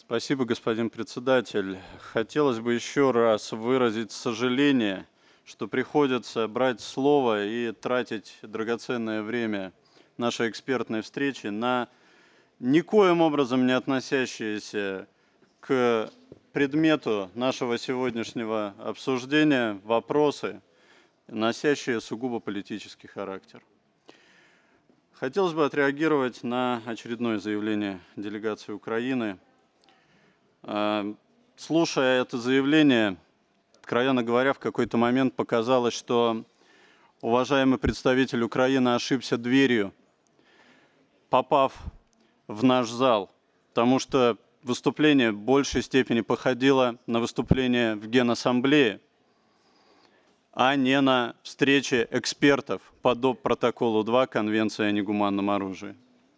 Спасибо, господин председатель. Хотелось бы еще раз выразить сожаление, что приходится брать слово и тратить драгоценное время нашей экспертной встречи на никоим образом не относящиеся к предмету нашего сегодняшнего обсуждения вопросы, носящие сугубо политический характер. Хотелось бы отреагировать на очередное заявление делегации Украины. Слушая это заявление, откровенно говоря, в какой-то момент показалось, что уважаемый представитель Украины ошибся дверью, попав в наш зал, потому что выступление в большей степени походило на выступление в Генассамблее, а не на встрече экспертов по протоколу 2 Конвенции о негуманном оружии.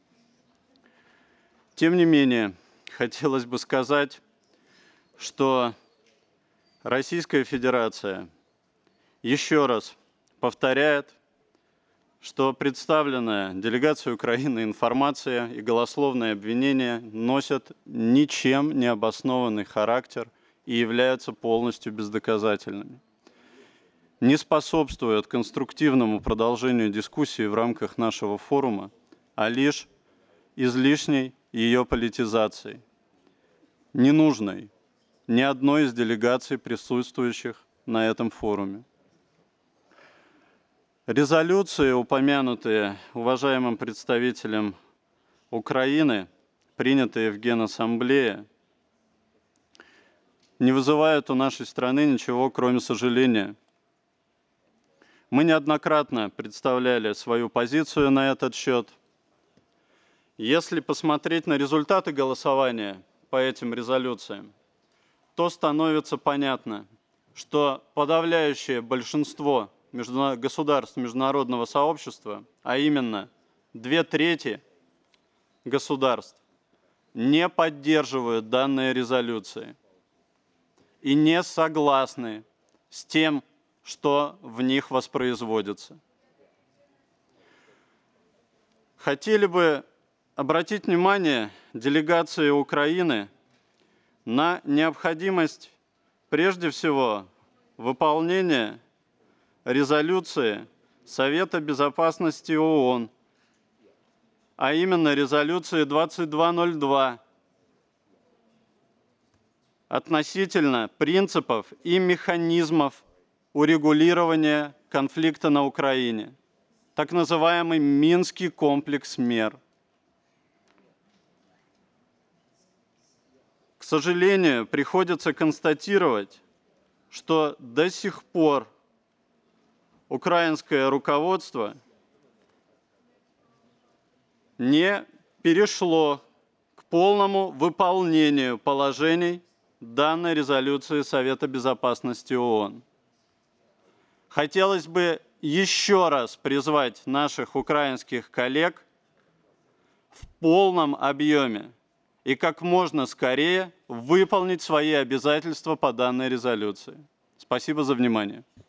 Тем не менее, хотелось бы сказать, что Российская Федерация еще раз повторяет, что представленная делегацией Украины информация и голословные обвинения носят ничем не обоснованный характер и являются полностью бездоказательными, не способствуют конструктивному продолжению дискуссии в рамках нашего форума, а лишь излишней ее политизации, ненужной ни одной из делегаций, присутствующих на этом форуме. Резолюции, упомянутые уважаемым представителем Украины, принятые в Генассамблее, не вызывают у нашей страны ничего, кроме сожаления. Мы неоднократно представляли свою позицию на этот счет. Если посмотреть на результаты голосования по этим резолюциям, то становится понятно, что подавляющее большинство государств международного сообщества, а именно 2/3 государств, не поддерживают данные резолюции и не согласны с тем, что в них воспроизводится. Хотели бы обратить внимание делегации Украины на необходимость, прежде всего, выполнения резолюции Совета Безопасности ООН, а именно резолюции 2202 относительно принципов и механизмов урегулирования конфликта на Украине, так называемый Минский комплекс мер. К сожалению, приходится констатировать, что до сих пор украинское руководство не перешло к полному выполнению положений данной резолюции Совета Безопасности ООН. Хотелось бы еще раз призвать наших украинских коллег в полном объеме и как можно скорее выполнить свои обязательства по данной резолюции. Спасибо за внимание.